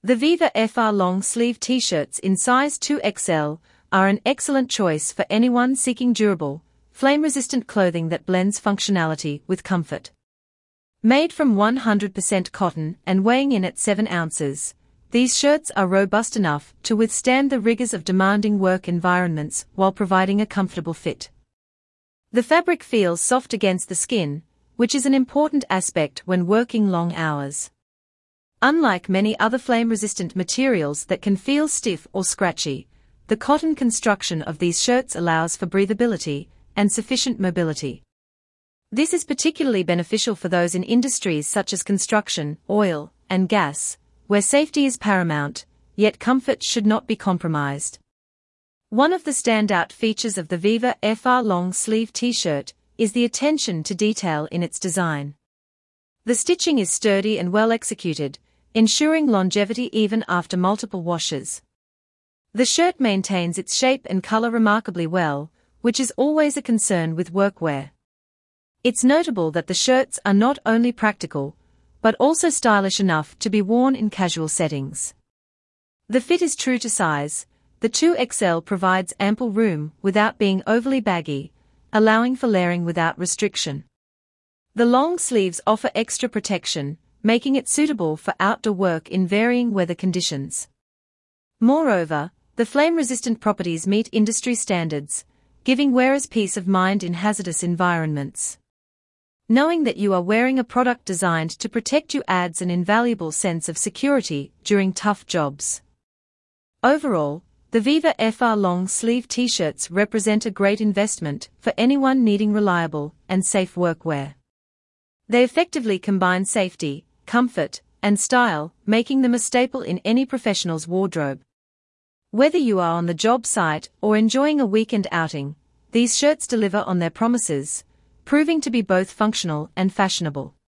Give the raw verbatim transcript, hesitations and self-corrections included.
The Viva F R long sleeve t-shirts in size two X L are an excellent choice for anyone seeking durable, flame-resistant clothing that blends functionality with comfort. Made from one hundred percent cotton and weighing in at seven ounces, these shirts are robust enough to withstand the rigors of demanding work environments while providing a comfortable fit. The fabric feels soft against the skin, which is an important aspect when working long hours. Unlike many other flame-resistant materials that can feel stiff or scratchy, the cotton construction of these shirts allows for breathability and sufficient mobility. This is particularly beneficial for those in industries such as construction, oil, and gas, where safety is paramount, yet comfort should not be compromised. One of the standout features of the Viva F R long sleeve t-shirt is the attention to detail in its design. The stitching is sturdy and well executed, ensuring longevity even after multiple washes. The shirt maintains its shape and color remarkably well, which is always a concern with workwear. It's notable that the shirts are not only practical, but also stylish enough to be worn in casual settings. The fit is true to size. The two X L provides ample room without being overly baggy, allowing for layering without restriction. The long sleeves offer extra protection, making it suitable for outdoor work in varying weather conditions. Moreover, the flame-resistant properties meet industry standards, giving wearers peace of mind in hazardous environments. Knowing that you are wearing a product designed to protect you adds an invaluable sense of security during tough jobs. Overall, the Viva F R long sleeve t-shirts represent a great investment for anyone needing reliable and safe workwear. They effectively combine safety, comfort, and style, making them a staple in any professional's wardrobe. Whether you are on the job site or enjoying a weekend outing, these shirts deliver on their promises, proving to be both functional and fashionable.